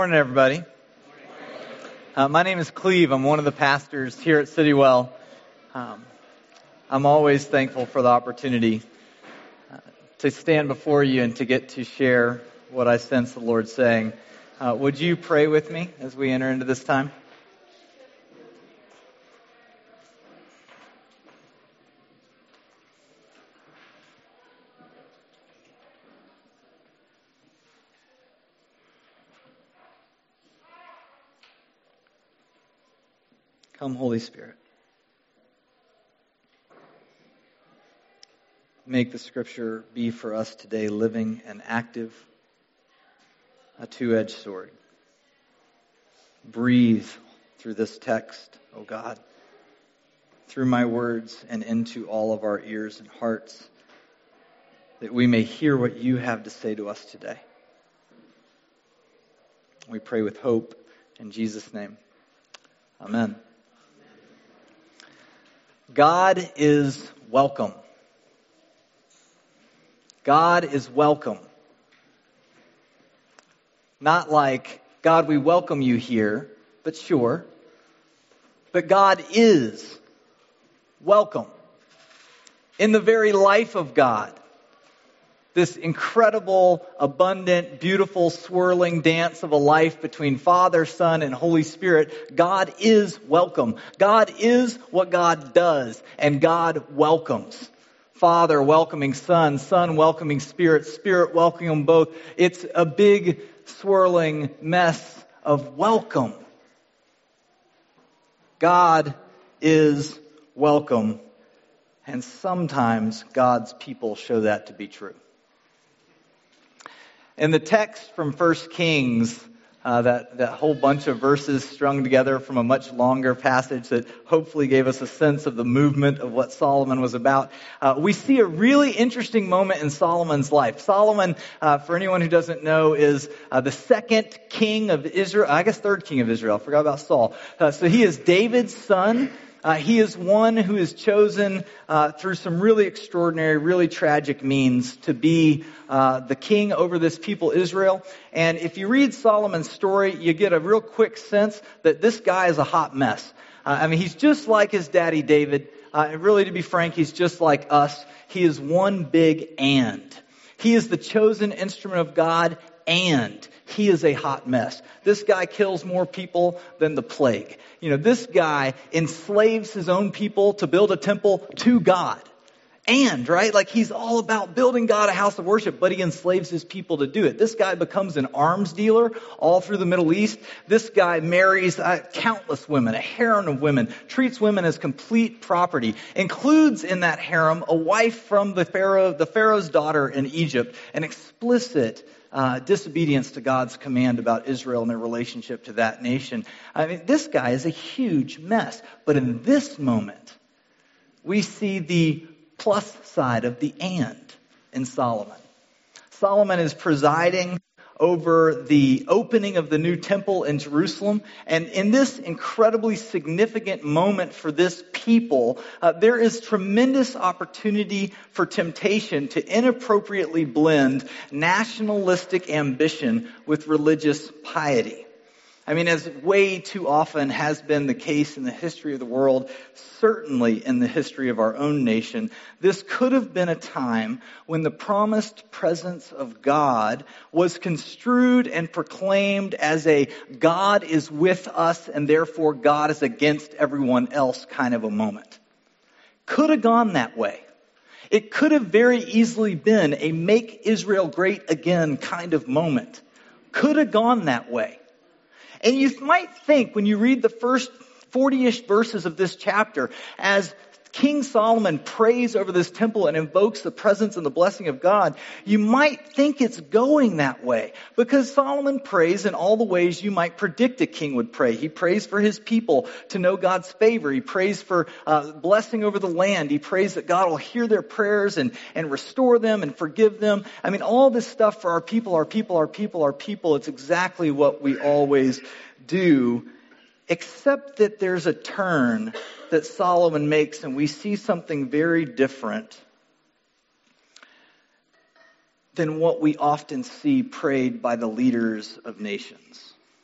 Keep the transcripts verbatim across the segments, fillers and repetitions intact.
Morning, everybody. Uh, my name is Cleve. I'm one of the pastors here at Citywell. Um, I'm always thankful for the opportunity uh, to stand before you and to get to share what I sense the Lord saying. Uh, would you pray with me as we enter into this time? Come, Holy Spirit. Make the Scripture be for us today living and active, a two-edged sword. Breathe through this text, O God, through my words and into all of our ears and hearts, that we may hear what you have to say to us today. We pray with hope in Jesus' name. Amen. God is welcome. God is welcome. Not like, God, we welcome you here, but sure. But God is welcome. In the very life of God, this incredible, abundant, beautiful, swirling dance of a life between Father, Son, and Holy Spirit, God is welcome. God is what God does, and God welcomes. Father welcoming Son, Son welcoming Spirit, Spirit welcoming them both. It's a big, swirling mess of welcome. God is welcome, and sometimes God's people show that to be true. In the text from First Kings, uh, that, that whole bunch of verses strung together from a much longer passage that hopefully gave us a sense of the movement of what Solomon was about, uh, we see a really interesting moment in Solomon's life. Solomon, uh, for anyone who doesn't know, is uh, the second king of Israel, I guess third king of Israel. I forgot about Saul. Uh, so he is David's son. Uh, he is one who is chosen uh, through some really extraordinary, really tragic means to be uh, the king over this people, Israel. And if you read Solomon's story, you get a real quick sense that this guy is a hot mess. Uh, I mean, he's just like his daddy David. Uh, and really, to be frank, he's just like us. He is one big and. He is the chosen instrument of God, and he is a hot mess. This guy kills more people than the plague. You know, this guy enslaves his own people to build a temple to God. And, right, like he's all about building God a house of worship, but he enslaves his people to do it. This guy becomes an arms dealer all through the Middle East. This guy marries uh, countless women, a harem of women, treats women as complete property, includes in that harem a wife from the Pharaoh, the Pharaoh's daughter in Egypt, an explicit Uh, disobedience to God's command about Israel and their relationship to that nation. I mean, this guy is a huge mess. But in this moment, we see the plus side of the and in Solomon. Solomon is presiding over the opening of the new temple in Jerusalem. And in this incredibly significant moment for this people, uh, there is tremendous opportunity for temptation to inappropriately blend nationalistic ambition with religious piety. I mean, as way too often has been the case in the history of the world, certainly in the history of our own nation, this could have been a time when the promised presence of God was construed and proclaimed as a God is with us and therefore God is against everyone else kind of a moment. Could have gone that way. It could have very easily been a make Israel great again kind of moment. Could have gone that way. And you might think when you read the first forty-ish verses of this chapter, as King Solomon prays over this temple and invokes the presence and the blessing of God, you might think it's going that way. Because Solomon prays in all the ways you might predict a king would pray. He prays for his people to know God's favor. He prays for uh, blessing over the land. He prays that God will hear their prayers and, and restore them and forgive them. I mean, all this stuff for our people, our people, our people, our people. It's exactly what we always do. Except that there's a turn that Solomon makes and we see something very different than what we often see prayed by the leaders of nations.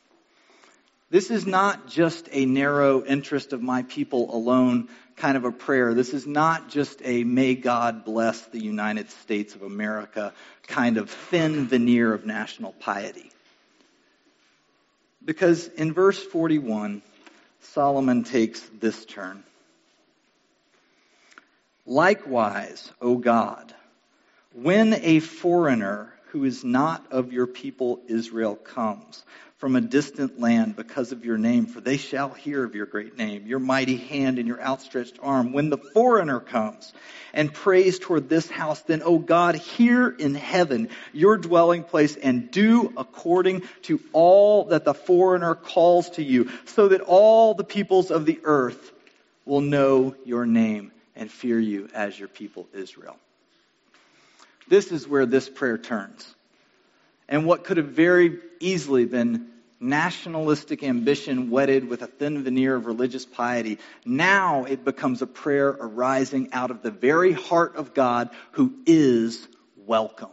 This is not just a narrow interest of my people alone kind of a prayer. This is not just a may God bless the United States of America kind of thin veneer of national piety. Because in verse forty-one, Solomon takes this turn. Likewise, O God, when a foreigner who is not of your people Israel comes from a distant land because of your name, for they shall hear of your great name, your mighty hand and your outstretched arm. When the foreigner comes and prays toward this house, then, O God, hear in heaven your dwelling place and do according to all that the foreigner calls to you, so that all the peoples of the earth will know your name and fear you as your people Israel. This is where this prayer turns. And what could have very easily been nationalistic ambition wedded with a thin veneer of religious piety, now it becomes a prayer arising out of the very heart of God, who is welcome.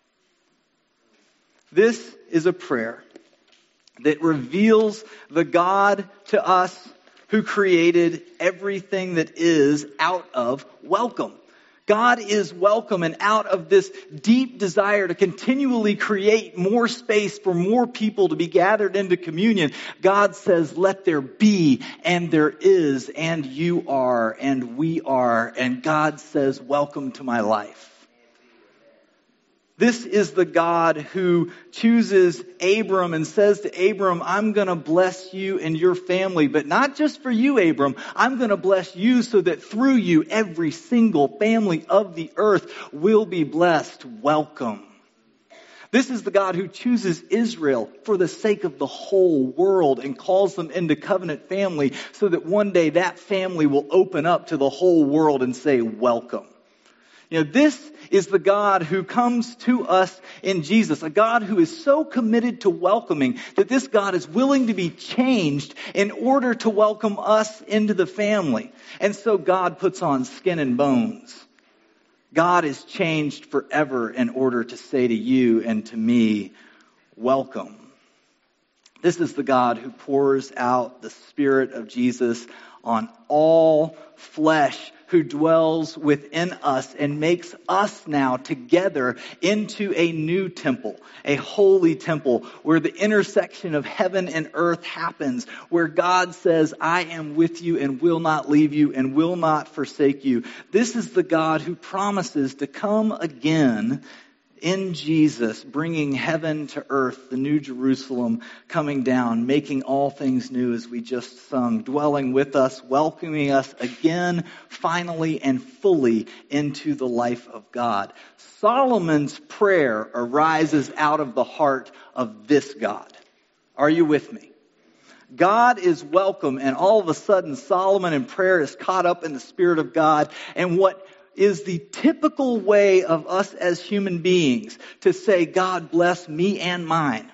This is a prayer that reveals the God to us who created everything that is out of welcome. God is welcome, and out of this deep desire to continually create more space for more people to be gathered into communion, God says, let there be, and there is, and you are, and we are, and God says, welcome to my life. This is the God who chooses Abram and says to Abram, I'm going to bless you and your family, but not just for you, Abram. I'm going to bless you so that through you, every single family of the earth will be blessed. Welcome. This is the God who chooses Israel for the sake of the whole world and calls them into covenant family so that one day that family will open up to the whole world and say, welcome. You know, this is the God who comes to us in Jesus, a God who is so committed to welcoming that this God is willing to be changed in order to welcome us into the family. And so God puts on skin and bones. God is changed forever in order to say to you and to me, welcome. This is the God who pours out the Spirit of Jesus on all flesh, who dwells within us and makes us now together into a new temple, a holy temple, where the intersection of heaven and earth happens, where God says, I am with you and will not leave you and will not forsake you. This is the God who promises to come again in Jesus, bringing heaven to earth, the new Jerusalem coming down, making all things new as we just sung, dwelling with us, welcoming us again, finally and fully into the life of God. Solomon's prayer arises out of the heart of this God. Are you with me? God is welcome, and all of a sudden Solomon in prayer is caught up in the Spirit of God, and what is the typical way of us as human beings to say, God bless me and mine,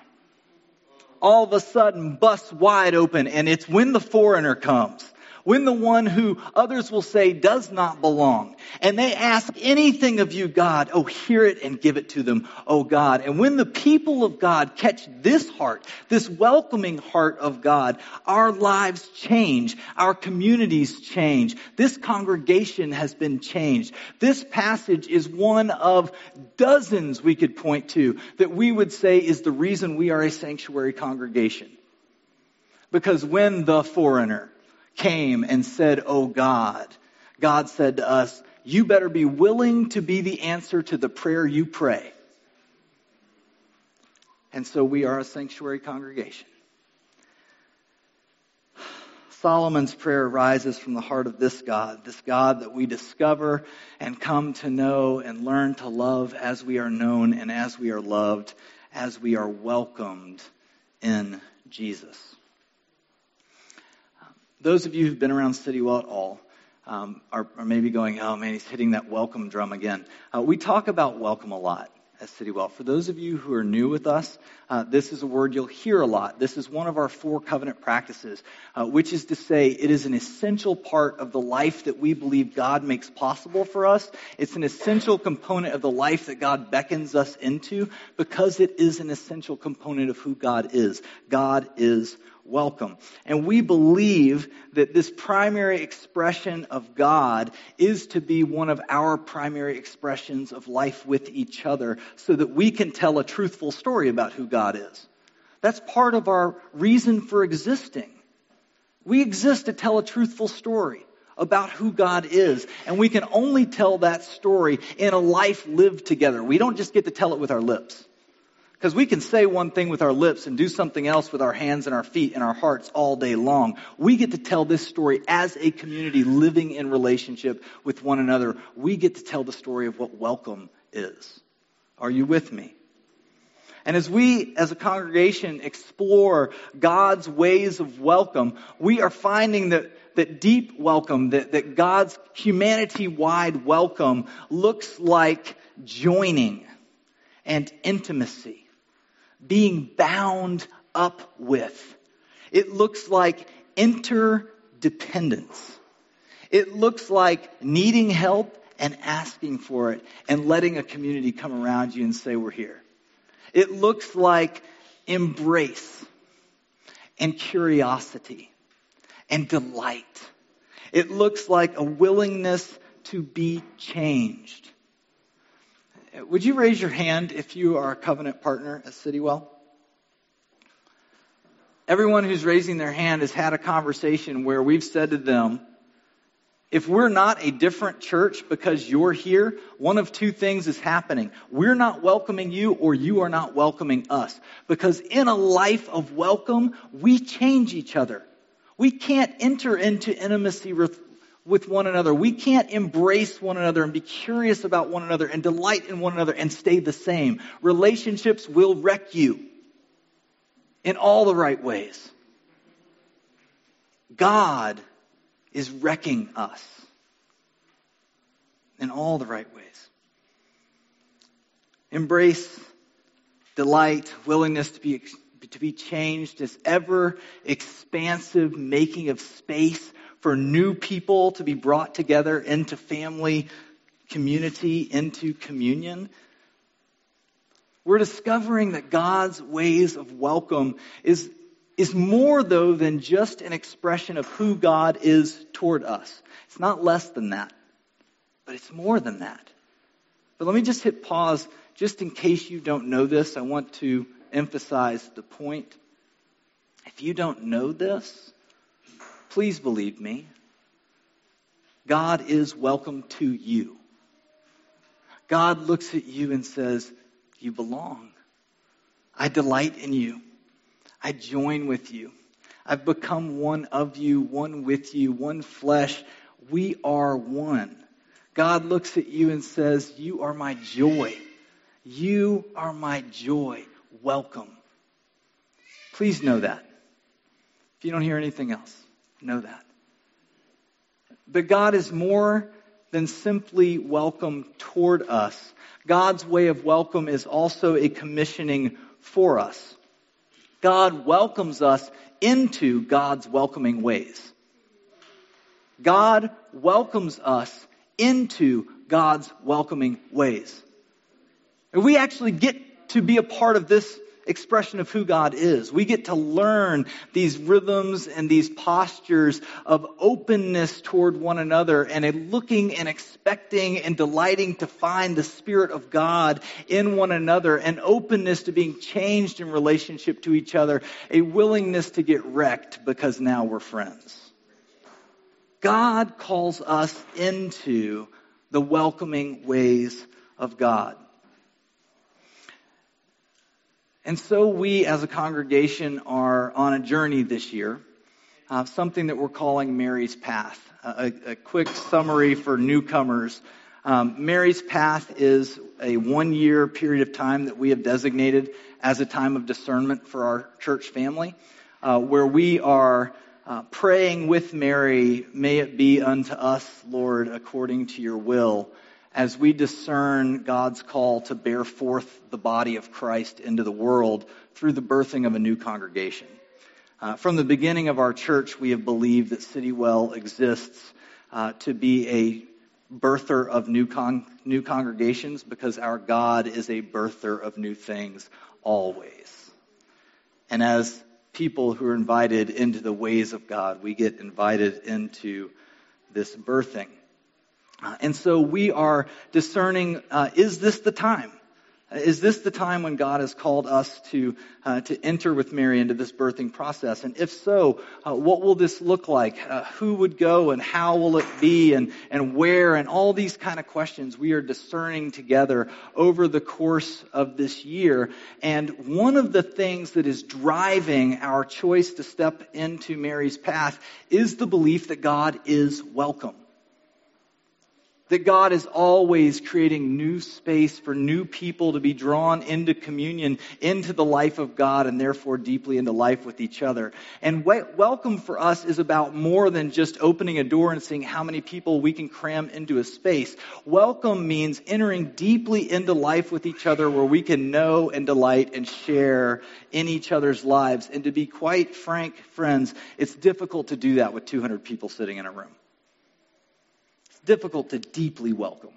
all of a sudden busts wide open, and it's when the foreigner comes, when the one who others will say does not belong, and they ask anything of you, God, oh, hear it and give it to them, oh God. And when the people of God catch this heart, this welcoming heart of God, our lives change, our communities change. This congregation has been changed. This passage is one of dozens we could point to that we would say is the reason we are a sanctuary congregation. Because when the foreigner came and said, oh God, God said to us, you better be willing to be the answer to the prayer you pray. And so we are a sanctuary congregation. Solomon's prayer arises from the heart of this God, this God that we discover and come to know and learn to love as we are known and as we are loved, as we are welcomed in Jesus. Those of you who've been around Citywell at all um, are, are maybe going, oh man, he's hitting that welcome drum again. Uh, we talk about welcome a lot at Citywell. For those of you who are new with us, uh, this is a word you'll hear a lot. This is one of our four covenant practices, uh, which is to say it is an essential part of the life that we believe God makes possible for us. It's an essential component of the life that God beckons us into because it is an essential component of who God is. God is welcome. And we believe that this primary expression of God is to be one of our primary expressions of life with each other so that we can tell a truthful story about who God is. That's part of our reason for existing. We exist to tell a truthful story about who God is. And we can only tell that story in a life lived together. We don't just get to tell it with our lips. Because we can say one thing with our lips and do something else with our hands and our feet and our hearts all day long. We get to tell this story as a community living in relationship with one another. We get to tell the story of what welcome is. Are you with me? And as we, as a congregation, explore God's ways of welcome, we are finding that, that deep welcome, that, that God's humanity-wide welcome looks like joining and intimacy, being bound up with. It looks like interdependence. It looks like needing help and asking for it and letting a community come around you and say, we're here. It looks like embrace and curiosity and delight. It looks like a willingness to be changed. Would you raise your hand if you are a covenant partner at Citywell? Everyone who's raising their hand has had a conversation where we've said to them, if we're not a different church because you're here, one of two things is happening. We're not welcoming you or you are not welcoming us. Because in a life of welcome, we change each other. We can't enter into intimacy with, with one another. We can't embrace one another and be curious about one another and delight in one another and stay the same. Relationships will wreck you in all the right ways. God is wrecking us in all the right ways. Embrace, delight, willingness to be to be changed, this ever expansive making of space for new people to be brought together into family, community, into communion. We're discovering that God's ways of welcome is is more, though, than just an expression of who God is toward us. It's not less than that, but it's more than that. But let me just hit pause, just in case you don't know this. I want to emphasize the point. If you don't know this, please believe me. God is welcome to you. God looks at you and says, you belong. I delight in you. I join with you. I've become one of you, one with you, one flesh. We are one. God looks at you and says, you are my joy. You are my joy. Welcome. Please know that. If you don't hear anything else, know that. But God is more than simply welcome toward us. God's way of welcome is also a commissioning for us. God welcomes us into God's welcoming ways. God welcomes us into God's welcoming ways. And we actually get to be a part of this expression of who God is. We get to learn these rhythms and these postures of openness toward one another and a looking and expecting and delighting to find the Spirit of God in one another, an openness to being changed in relationship to each other, a willingness to get wrecked because now we're friends. God calls us into the welcoming ways of God. And so we as a congregation are on a journey this year, uh, something that we're calling Mary's Path. A, a quick summary for newcomers. Um, Mary's Path is a one-year period of time that we have designated as a time of discernment for our church family, uh, where we are uh, praying with Mary, may it be unto us, Lord, according to your will, as we discern God's call to bear forth the body of Christ into the world through the birthing of a new congregation. Uh, from the beginning of our church, we have believed that Citywell exists uh, to be a birther of new con- new congregations because our God is a birther of new things always. And as people who are invited into the ways of God. We get invited into this birthing. Uh, and so we are discerning, uh, is this the time? Is this the time when God has called us to uh, to enter with Mary into this birthing process? And if so, uh, what will this look like? Uh, who would go and how will it be and, and where? And all these kind of questions we are discerning together over the course of this year. And one of the things that is driving our choice to step into Mary's path is the belief that God is welcome. That God is always creating new space for new people to be drawn into communion, into the life of God, and therefore deeply into life with each other. And welcome for us is about more than just opening a door and seeing how many people we can cram into a space. Welcome means entering deeply into life with each other where we can know and delight and share in each other's lives. And to be quite frank, friends, it's difficult to do that with two hundred people sitting in a room. Difficult to deeply welcome.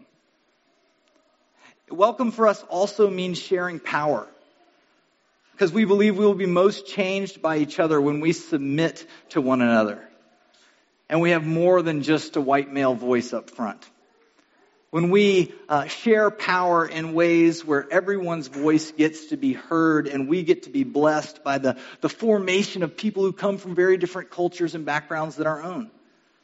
Welcome for us also means sharing power. Because we believe we will be most changed by each other when we submit to one another. And we have more than just a white male voice up front. When we uh, share power in ways where everyone's voice gets to be heard and we get to be blessed by the, the formation of people who come from very different cultures and backgrounds than our own.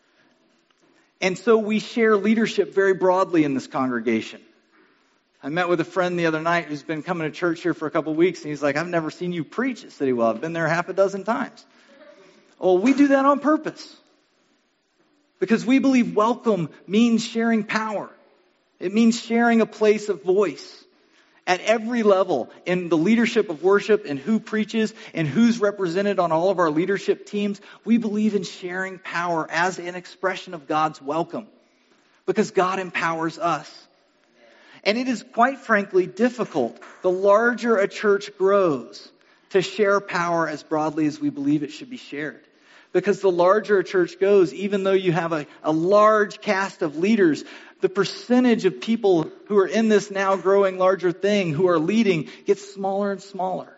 And so we share leadership very broadly in this congregation. I met with a friend the other night who's been coming to church here for a couple of weeks, and he's like, I've never seen you preach at City Well. I've been there half a dozen times. Well, we do that on purpose. Because we believe welcome means sharing power. It means sharing a place of voice. At every level, in the leadership of worship, and who preaches, and who's represented on all of our leadership teams, we believe in sharing power as an expression of God's welcome. Because God empowers us. And it is quite frankly difficult, the larger a church grows, to share power as broadly as we believe it should be shared. Because the larger a church goes, even though you have a, a large cast of leaders, the percentage of people who are in this now growing larger thing, who are leading, gets smaller and smaller.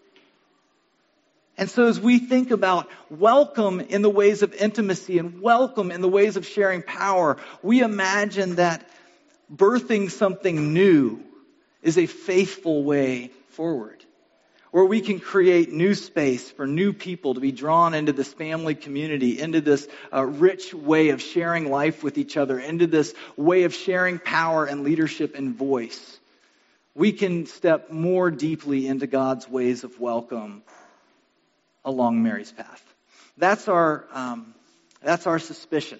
And so as we think about welcome in the ways of intimacy and welcome in the ways of sharing power, we imagine that birthing something new is a faithful way forward. Where we can create new space for new people to be drawn into this family community, into this uh, rich way of sharing life with each other, into this way of sharing power and leadership and voice. We can step more deeply into God's ways of welcome along Mary's path. That's our um, that's our suspicion.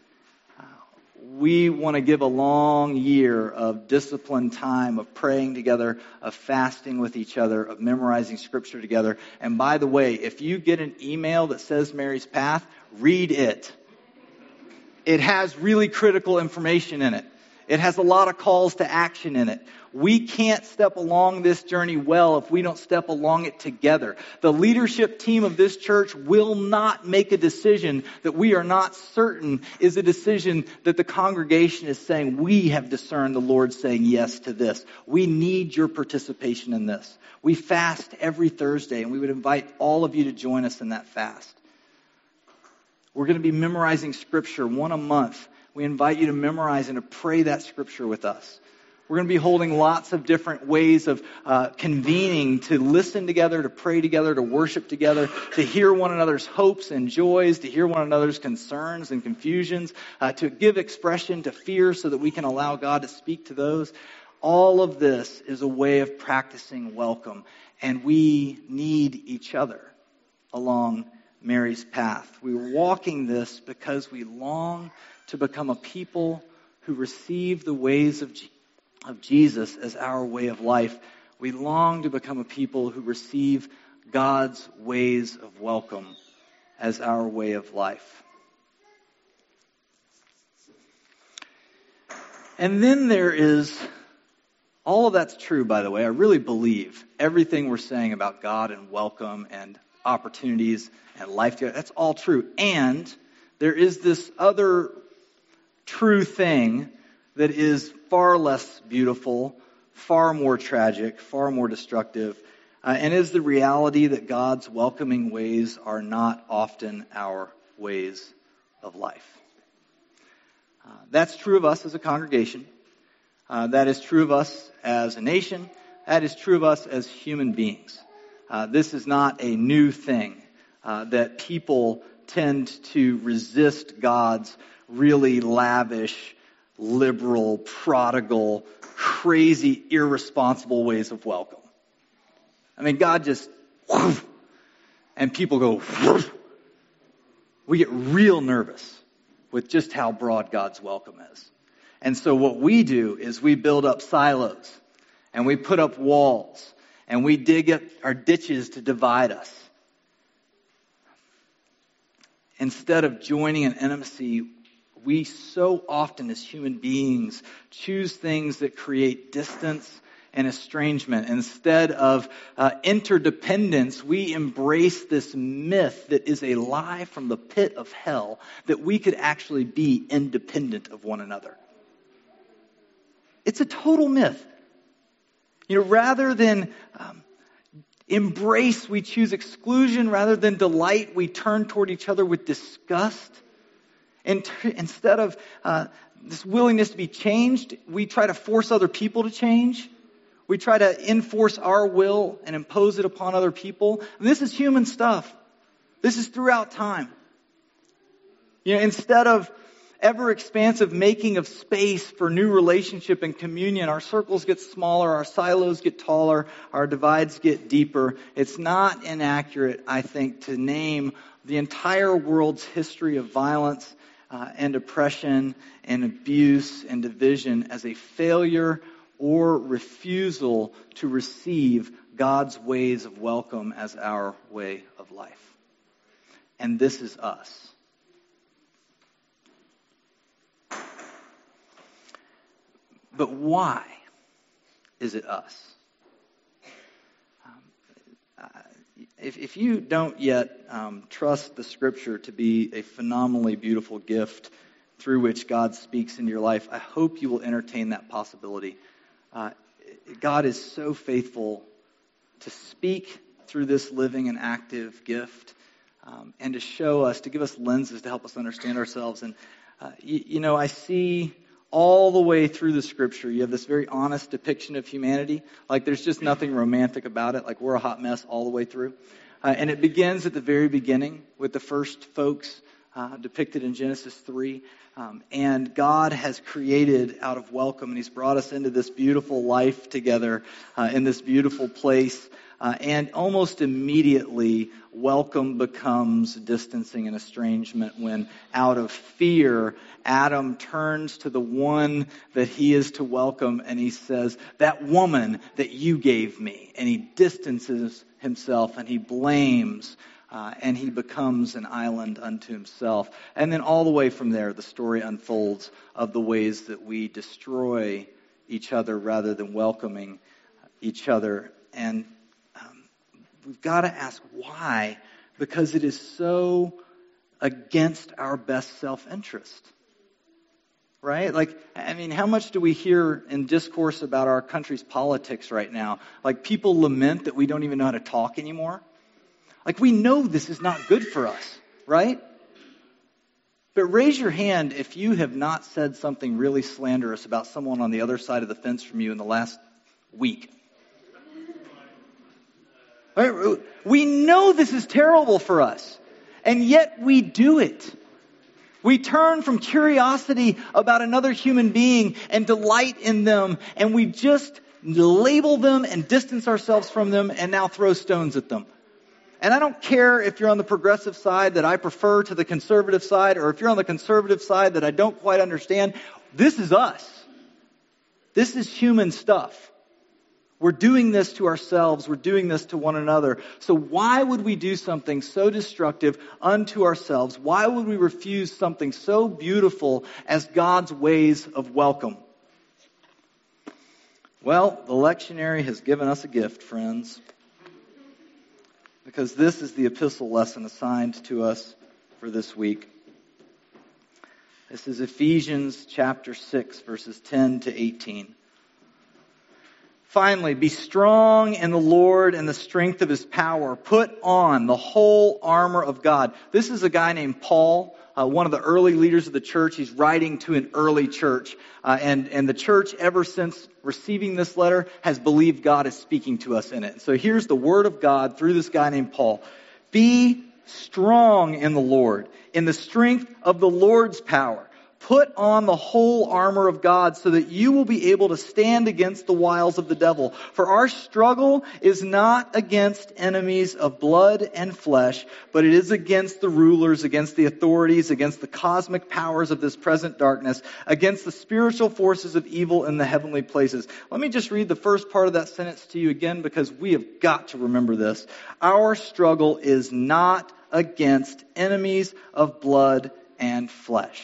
We want to give a long year of disciplined time, of praying together, of fasting with each other, of memorizing scripture together. And by the way, if you get an email that says Mary's Path, read it. It has really critical information in it. It has a lot of calls to action in it. We can't step along this journey well if we don't step along it together. The leadership team of this church will not make a decision that we are not certain is a decision that the congregation is saying, we have discerned the Lord saying yes to this. We need your participation in this. We fast every Thursday, and we would invite all of you to join us in that fast. We're going to be memorizing scripture one a month. We invite you to memorize and to pray that scripture with us. We're going to be holding lots of different ways of uh, convening to listen together, to pray together, to worship together, to hear one another's hopes and joys, to hear one another's concerns and confusions, uh, to give expression to fear so that we can allow God to speak to those. All of this is a way of practicing welcome, and we need each other along Mary's path. We're walking this because we long to become a people who receive the ways of, G- of Jesus as our way of life. We long to become a people who receive God's ways of welcome as our way of life. And then there is, all of that's true, by the way. I really believe everything we're saying about God and welcome and opportunities and life together, that's all true. And there is this other true thing that is far less beautiful, far more tragic, far more destructive, uh, and is the reality that God's welcoming ways are not often our ways of life. Uh, that's true of us as a congregation. Uh, that is true of us as a nation. That is true of us as human beings. Uh, this is not a new thing uh, that people tend to resist God's really lavish, liberal, prodigal, crazy, irresponsible ways of welcome. I mean, God just, whoosh, and people go, whoosh. We get real nervous with just how broad God's welcome is. And so what we do is we build up silos, and we put up walls, and we dig up our ditches to divide us. Instead of joining in intimacy, we so often as human beings choose things that create distance and estrangement. Instead of uh, interdependence, we embrace this myth that is a lie from the pit of hell that we could actually be independent of one another. It's a total myth. You know, rather than um, embrace, we choose exclusion. Rather than delight, we turn toward each other with disgust. And t- instead of uh, this willingness to be changed, we try to force other people to change. We try to enforce our will and impose it upon other people. And this is human stuff. This is throughout time. You know, instead of ever expansive making of space for new relationship and communion, our circles get smaller, our silos get taller, our divides get deeper. It's not inaccurate, I think, to name the entire world's history of violence uh, and oppression and abuse and division as a failure or refusal to receive God's ways of welcome as our way of life. And this is us. But why is it us? Um, uh, if, if you don't yet um, trust the Scripture to be a phenomenally beautiful gift through which God speaks into your life, I hope you will entertain that possibility. Uh, God is so faithful to speak through this living and active gift um, and to show us, to give us lenses to help us understand ourselves. And, uh, you, you know, I see all the way through the Scripture, you have this very honest depiction of humanity. Like there's just nothing romantic about it. Like we're a hot mess all the way through. Uh, and it begins at the very beginning with the first folks uh, depicted in Genesis three. Um, and God has created out of welcome, and He's brought us into this beautiful life together uh, in this beautiful place. Uh, and almost immediately, welcome becomes distancing and estrangement when, out of fear, Adam turns to the one that he is to welcome, and he says, "That woman that you gave me." And he distances himself, and he blames, uh, and he becomes an island unto himself. And then all the way from there, the story unfolds of the ways that we destroy each other rather than welcoming each other. And we've got to ask why, because it is so against our best self-interest, right? Like, I mean, how much do we hear in discourse about our country's politics right now? Like, people lament that we don't even know how to talk anymore. Like, we know this is not good for us, right? But raise your hand if you have not said something really slanderous about someone on the other side of the fence from you in the last week. We know this is terrible for us, and yet we do it. We turn from curiosity about another human being and delight in them, and we just label them and distance ourselves from them and now throw stones at them. And I don't care if you're on the progressive side that I prefer to the conservative side, or if you're on the conservative side that I don't quite understand. This is us. This is human stuff. We're doing this to ourselves. We're doing this to one another. So why would we do something so destructive unto ourselves? Why would we refuse something so beautiful as God's ways of welcome? Well, the lectionary has given us a gift, friends, because this is the epistle lesson assigned to us for this week. This is Ephesians chapter six, verses ten to eighteen. Finally, be strong in the Lord and the strength of His power. Put on the whole armor of God. This is a guy named Paul, uh, one of the early leaders of the church. He's writing to an early church. Uh, and, and the church, ever since receiving this letter, has believed God is speaking to us in it. So here's the word of God through this guy named Paul. Be strong in the Lord, in the strength of the Lord's power. Put on the whole armor of God so that you will be able to stand against the wiles of the devil. For our struggle is not against enemies of blood and flesh, but it is against the rulers, against the authorities, against the cosmic powers of this present darkness, against the spiritual forces of evil in the heavenly places. Let me just read the first part of that sentence to you again, because we have got to remember this. Our struggle is not against enemies of blood and flesh.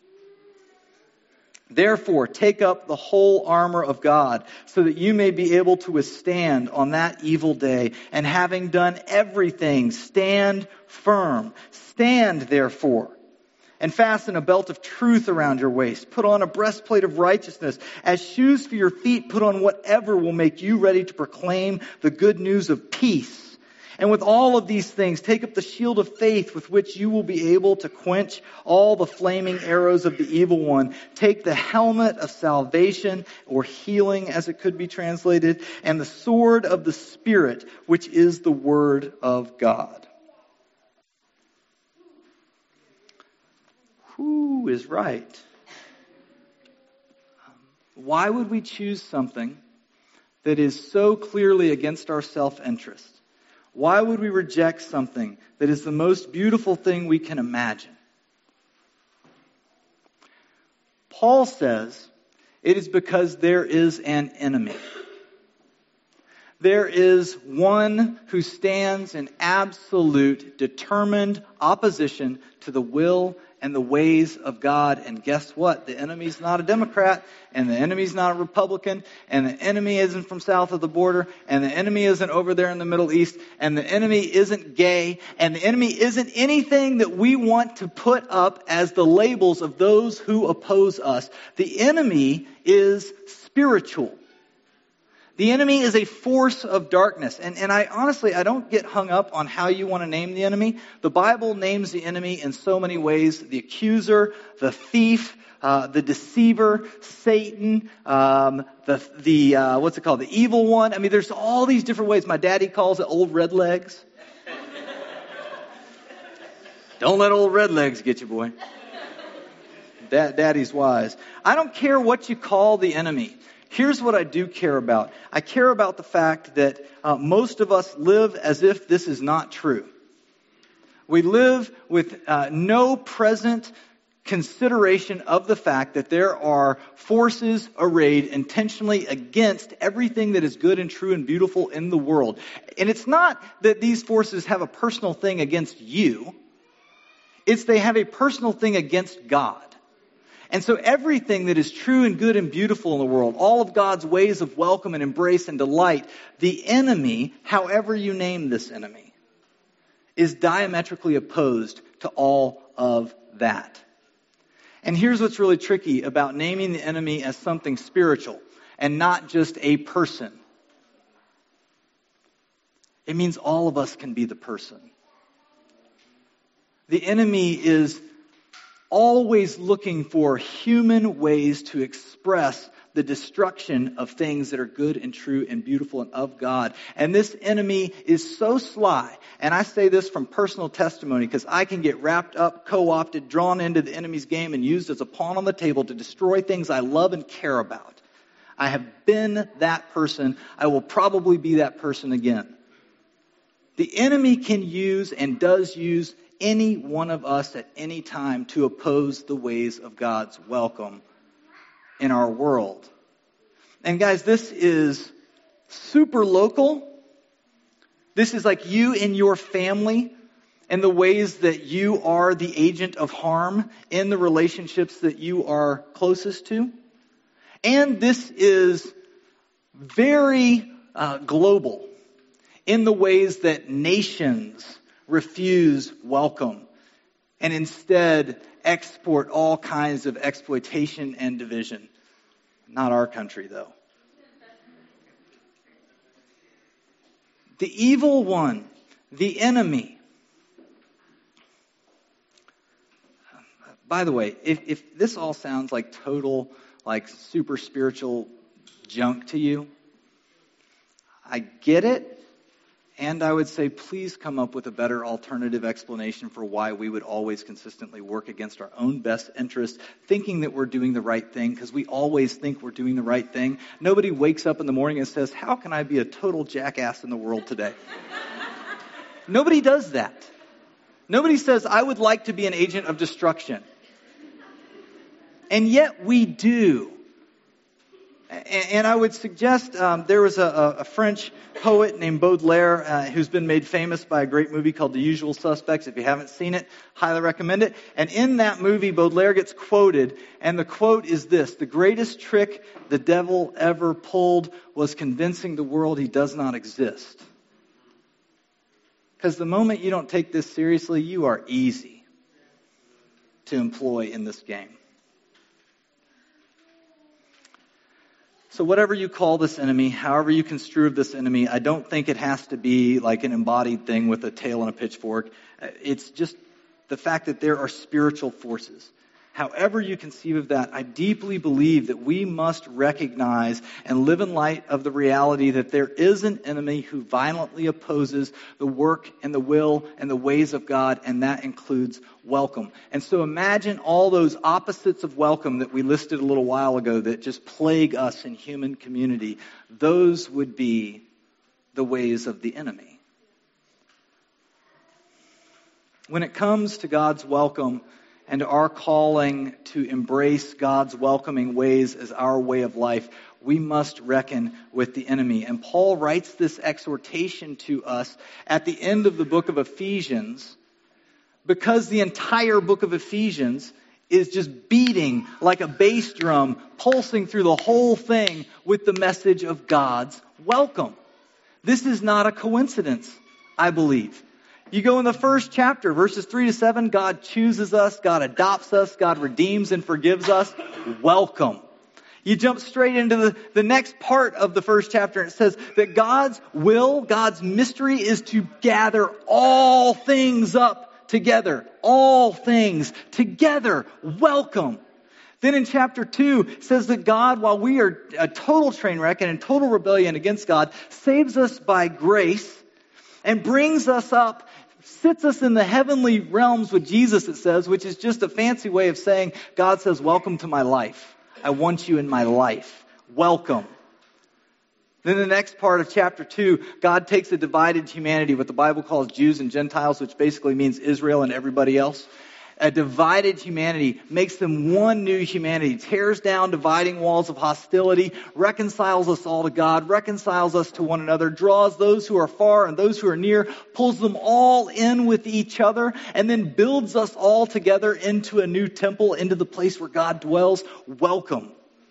Therefore, take up the whole armor of God so that you may be able to withstand on that evil day. And having done everything, stand firm. Stand, therefore, and fasten a belt of truth around your waist. Put on a breastplate of righteousness. As shoes for your feet, put on whatever will make you ready to proclaim the good news of peace. And with all of these things, take up the shield of faith with which you will be able to quench all the flaming arrows of the evil one. Take the helmet of salvation, or healing as it could be translated, and the sword of the Spirit, which is the word of God. Who is right? Why would we choose something that is so clearly against our self-interest? Why would we reject something that is the most beautiful thing we can imagine? Paul says it is because there is an enemy. There is one who stands in absolute, determined opposition to the will and the ways of God. And guess what? The enemy's not a Democrat, and the enemy's not a Republican, and the enemy isn't from south of the border, and the enemy isn't over there in the Middle East, and the enemy isn't gay, and the enemy isn't anything that we want to put up as the labels of those who oppose us. The enemy is spiritual. The enemy is a force of darkness. And, and I honestly, I don't get hung up on how you want to name the enemy. The Bible names the enemy in so many ways. The accuser, the thief, uh, the deceiver, Satan, um, the, the uh, what's it called? The evil one. I mean, there's all these different ways. My daddy calls it old red legs. Don't let old red legs get you, boy. Dad, daddy's wise. I don't care what you call the enemy. Here's what I do care about. I care about the fact that uh, most of us live as if this is not true. We live with uh, no present consideration of the fact that there are forces arrayed intentionally against everything that is good and true and beautiful in the world. And it's not that these forces have a personal thing against you. It's they have a personal thing against God. And so everything that is true and good and beautiful in the world, all of God's ways of welcome and embrace and delight, the enemy, however you name this enemy, is diametrically opposed to all of that. And here's what's really tricky about naming the enemy as something spiritual and not just a person. It means all of us can be the person. The enemy is always looking for human ways to express the destruction of things that are good and true and beautiful and of God. And this enemy is so sly. And I say this from personal testimony because I can get wrapped up, co-opted, drawn into the enemy's game and used as a pawn on the table to destroy things I love and care about. I have been that person. I will probably be that person again. The enemy can use and does use any one of us at any time to oppose the ways of God's welcome in our world. And guys, this is super local. This is like you and your family and the ways that you are the agent of harm in the relationships that you are closest to. And this is very uh, global in the ways that nations refuse welcome and instead export all kinds of exploitation and division. Not our country, though. The evil one, the enemy. By the way, if, if this all sounds like total, like super spiritual junk to you, I get it. And I would say, please come up with a better alternative explanation for why we would always consistently work against our own best interest, thinking that we're doing the right thing, because we always think we're doing the right thing. Nobody wakes up in the morning and says, how can I be a total jackass in the world today? Nobody does that. Nobody says, I would like to be an agent of destruction. And yet we do. And I would suggest um, there was a, a French poet named Baudelaire uh, who's been made famous by a great movie called The Usual Suspects. If you haven't seen it, highly recommend it. And in that movie, Baudelaire gets quoted, and the quote is this: the greatest trick the devil ever pulled was convincing the world he does not exist. Because the moment you don't take this seriously, you are easy to employ in this game. So whatever you call this enemy, however you construe this enemy, I don't think it has to be like an embodied thing with a tail and a pitchfork. It's just the fact that there are spiritual forces. However you conceive of that, I deeply believe that we must recognize and live in light of the reality that there is an enemy who violently opposes the work and the will and the ways of God, and that includes welcome. And so imagine all those opposites of welcome that we listed a little while ago that just plague us in human community. Those would be the ways of the enemy. When it comes to God's welcome, and our calling to embrace God's welcoming ways as our way of life, we must reckon with the enemy. And Paul writes this exhortation to us at the end of the book of Ephesians, because the entire book of Ephesians is just beating like a bass drum, pulsing through the whole thing with the message of God's welcome. This is not a coincidence, I believe. You go in the first chapter, verses three to seven, God chooses us, God adopts us, God redeems and forgives us. Welcome. You jump straight into the, the next part of the first chapter, and it says that God's will, God's mystery is to gather all things up together. All things together. Welcome. Then in chapter two, it says that God, while we are a total train wreck and in total rebellion against God, saves us by grace and brings us up, sits us in the heavenly realms with Jesus, it says, which is just a fancy way of saying, God says, welcome to my life. I want you in my life. Welcome. Then the next part of chapter two, God takes a divided humanity, what the Bible calls Jews and Gentiles, which basically means Israel and everybody else. A divided humanity, makes them one new humanity, tears down dividing walls of hostility, reconciles us all to God, reconciles us to one another, draws those who are far and those who are near, pulls them all in with each other, and then builds us all together into a new temple, into the place where God dwells. Welcome.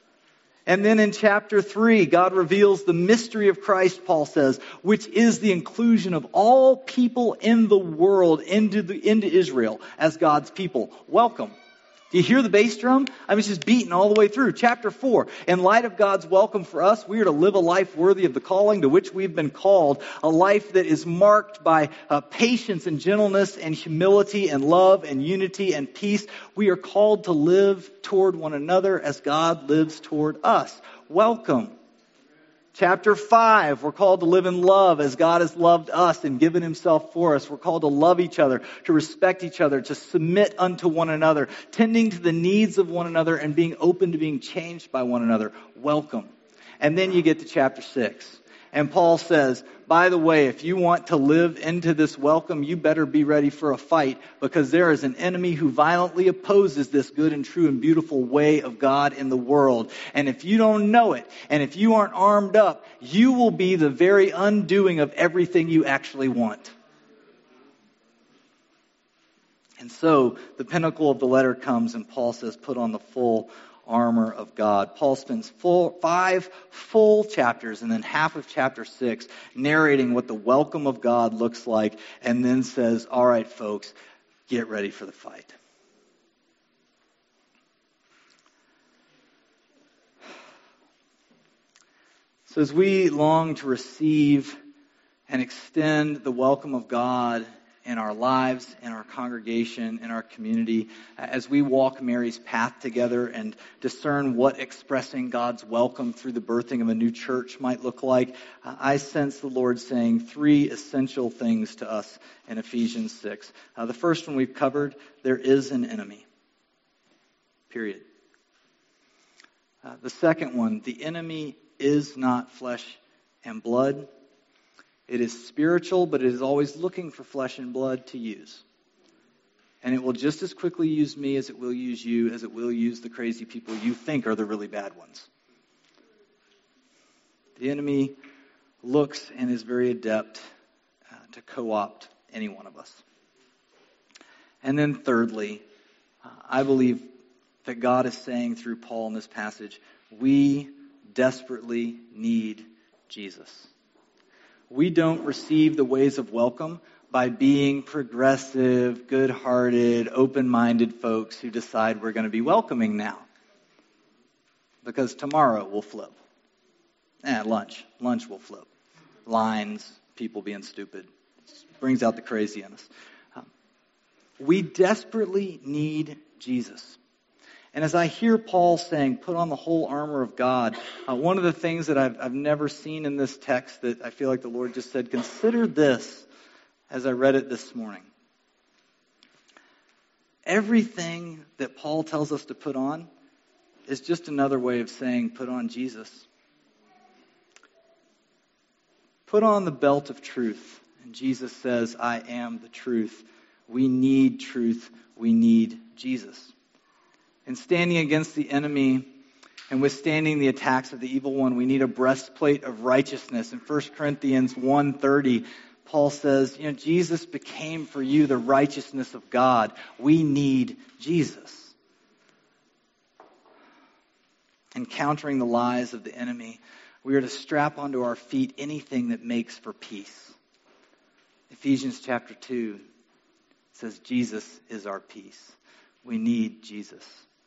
And then in chapter three, God reveals the mystery of Christ, Paul says, which is the inclusion of all people in the world into the, into Israel as God's people. Welcome. Do you hear the bass drum? I mean, it's just beating all the way through. Chapter four, in light of God's welcome for us, we are to live a life worthy of the calling to which we've been called, a life that is marked by uh, patience and gentleness and humility and love and unity and peace. We are called to live toward one another as God lives toward us. Welcome. Chapter five, we're called to live in love as God has loved us and given himself for us. We're called to love each other, to respect each other, to submit unto one another, tending to the needs of one another and being open to being changed by one another. Welcome. And then you get to chapter six. And Paul says, by the way, if you want to live into this welcome, you better be ready for a fight, because there is an enemy who violently opposes this good and true and beautiful way of God in the world. And if you don't know it, and if you aren't armed up, you will be the very undoing of everything you actually want. And so the pinnacle of the letter comes, and Paul says, put on the full armor of God. Paul spends full, five full chapters and then half of chapter six narrating what the welcome of God looks like, and then says, all right, folks, get ready for the fight. So as we long to receive and extend the welcome of God in our lives, in our congregation, in our community, as we walk Mary's path together and discern what expressing God's welcome through the birthing of a new church might look like. Uh, I sense the Lord saying three essential things to us in Ephesians six. Uh, the first one we've covered, there is an enemy. Period. Uh, the second one, the enemy is not flesh and blood. It is spiritual, but it is always looking for flesh and blood to use. And it will just as quickly use me as it will use you, as it will use the crazy people you think are the really bad ones. The enemy looks and is very adept uh, to co-opt any one of us. And then thirdly, uh, I believe that God is saying through Paul in this passage, we desperately need Jesus. We don't receive the ways of welcome by being progressive, good-hearted, open-minded folks who decide we're going to be welcoming now. Because tomorrow will flip. Eh, lunch. Lunch will flip. Lines, people being stupid. It brings out the crazy in us. Um, we desperately need Jesus. And as I hear Paul saying, put on the whole armor of God, uh, one of the things that I've, I've never seen in this text that I feel like the Lord just said, consider this as I read it this morning. Everything that Paul tells us to put on is just another way of saying, put on Jesus. Put on the belt of truth. And Jesus says, I am the truth. We need truth. We need Jesus. In standing against the enemy and withstanding the attacks of the evil one, we need a breastplate of righteousness. In First Corinthians one thirty, Paul says, you know, Jesus became for you the righteousness of God. We need Jesus. Encountering the lies of the enemy, we are to strap onto our feet anything that makes for peace. Ephesians chapter two says Jesus is our peace. We need Jesus.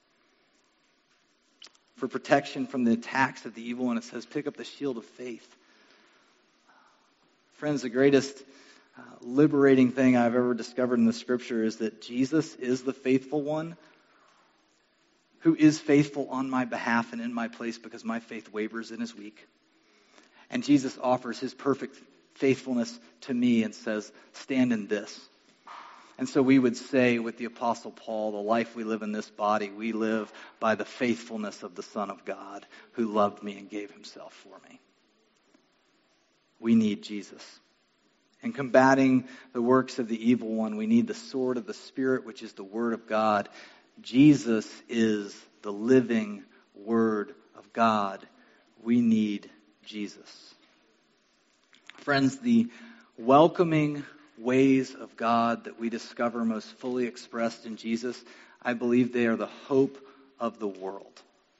For protection from the attacks of the evil one, it says, pick up the shield of faith. Friends, the greatest uh, liberating thing I've ever discovered in the Scripture is that Jesus is the faithful one who is faithful on my behalf and in my place because my faith wavers and is weak. And Jesus offers his perfect faithfulness to me and says, stand in this. And so we would say with the Apostle Paul, the life we live in this body, we live by the faithfulness of the Son of God who loved me and gave himself for me. We need Jesus. In combating the works of the evil one, we need the sword of the Spirit, which is the Word of God. Jesus is the living Word of God. We need Jesus. Friends, the welcoming ways of God that we discover most fully expressed in Jesus, I believe they are the hope of the world.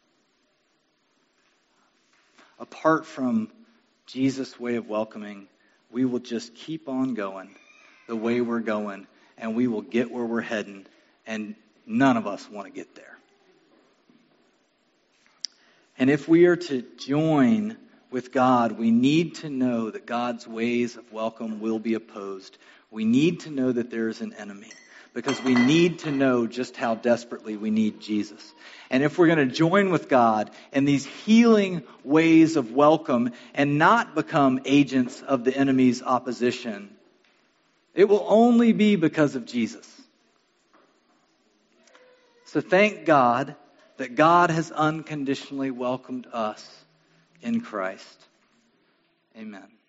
Apart from Jesus' way of welcoming, we will just keep on going the way we're going, and we will get where we're heading, and none of us want to get there. And if we are to join with God, we need to know that God's ways of welcome will be opposed. We need to know that there is an enemy because we need to know just how desperately we need Jesus. And if we're going to join with God in these healing ways of welcome and not become agents of the enemy's opposition, it will only be because of Jesus. So thank God that God has unconditionally welcomed us in Christ. Amen.